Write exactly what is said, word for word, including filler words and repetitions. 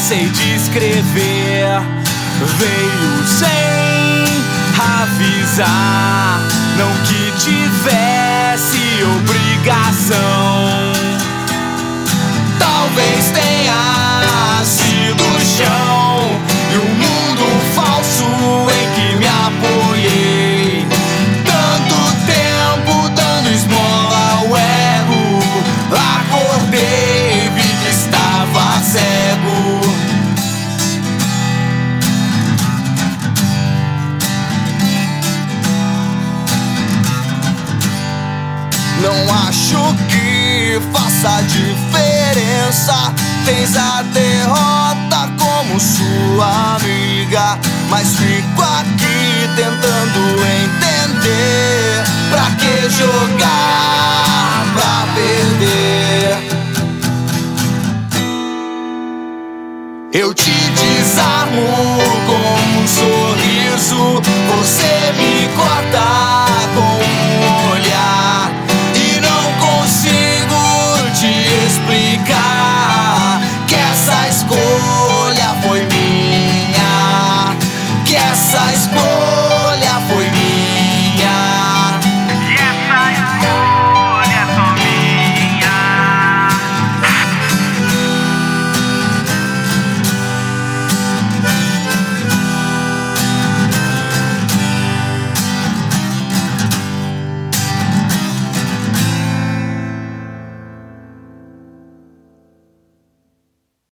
sei descrever. Veio sem avisar, não que tivesse obrigação. Talvez tenha sido o chão e um mundo falso em que me apoiei. Tanto tempo dando esmola ao ego, acordei e vi que estava cego. Não acho que faça diferença. Tens a derrota como sua amiga, mas fico aqui tentando entender. Pra que jogar pra perder? Eu te desarmo com um sorriso, você me corta